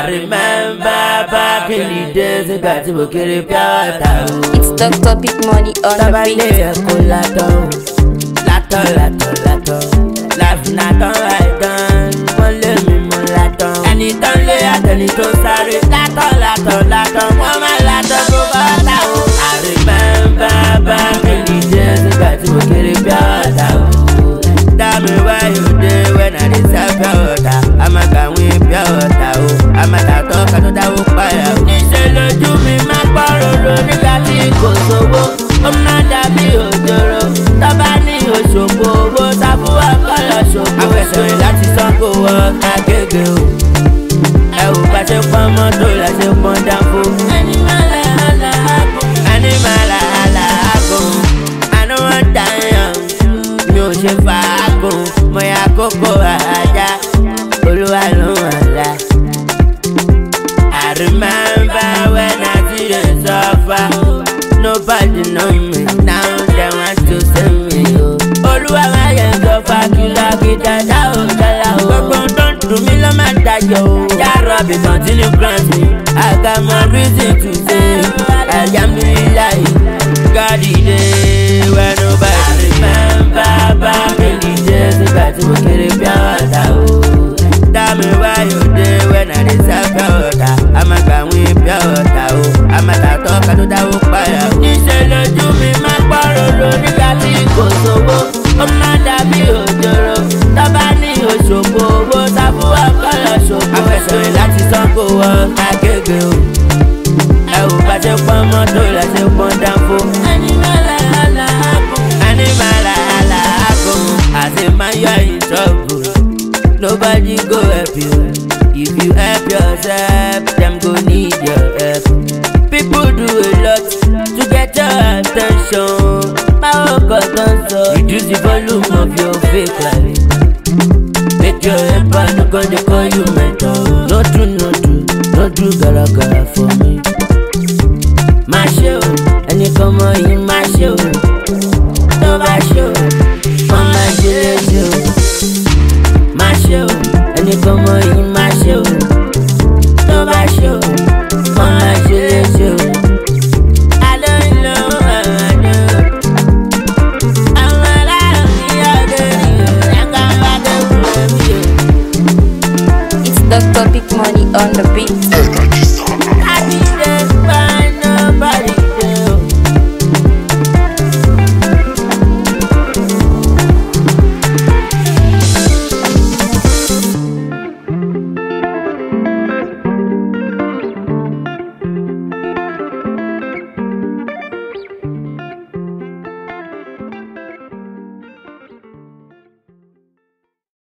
I remember back in the days ìgbà tí mo kéré pure water o. It's Dr. Big Money on the beat. Tábàlẹ̀ ẹ̀kọ́ látọ̀ láfínàtọ̀ àìdán wọ́n lé mi mú látọ̀. Ẹni tó ń lé àtẹni tó sáré látọ̀ wọ́n máa látọ̀ tó bá ta o. I remember back in the days ìgbà tí mo kéré pure water o. Tell me where you dey when I dey sell pure water. Àmàgbàwìn pure water o. Àmàtàtọ̀ kan tó dáwó payà o. Níṣẹ́ lójú mi máa gbọ́ roro nígbà tí kò sówó. Ó máa dàbí òjòrò tọ́ba ní Òṣogbo owó sábúwà kọ́lọ̀ ṣògbó. Àfẹsọ̀rìn láti Ṣàngó wọ Agége o. Ẹ ò bá ṣe pọ́n mọ́tò la ṣe pọ́n dáńfó. Ẹni máa là á láàgùn. Àná wọn dàyàn mi ò ṣe fàágùn. Mo ya kókó àjà Olúwa ló wà lá. I remember when I see you suffer. Nobody know me, now they want to save me, oh. Olúwa máa yẹ sọ́fà kìlọ̀kìtà dáhùn kálá o. Gbogbo tó ń dùn mí ló máa dájọ́ o. Yàrá bí continue grant me, I got my reason to say, Alhamdulillah, God the day when nobody remember back in the days ìgbà tí mo kéré pure water o. Tell me where you dey when I dey sell pure water. Àmàgbàwìn pure water o. Àmàtàtọ̀ kan tó dáwó payà o. Níṣẹ́ lójú mi máa gbọ́ roro nígbà tí kò sówó. Ó máa dàbí òjòrò tọ́ba ní Òṣogbo owó sábúwà kọ́lọ̀ ṣògbó. Àfẹsọ̀rìn láti Ṣàngó wọ Agége o. Ẹ ò bá ṣe pọ́n mọ́tò la ṣe pọ́n dáńfó. Ẹni máa là á láàgùn. Àti máa yọ ìṣọ́gbó. Nobody go help you. If you help yourself, them go need your help. People do a lot to get your attention. Power cut so reduce the volume of your fake life. Make your helper no go dey call you mentor. No do gara for me. Má ṣe o, ẹni kan mọ yín má ṣe o. Tó bá ṣe o, wọ́n máa ṣe léṣe o. Má ṣe o, ẹni kan mọ yín má ṣe o. Tó bá ṣe o, wọ́n máa ṣe léṣe o. It's Dr. Big Money on the beat.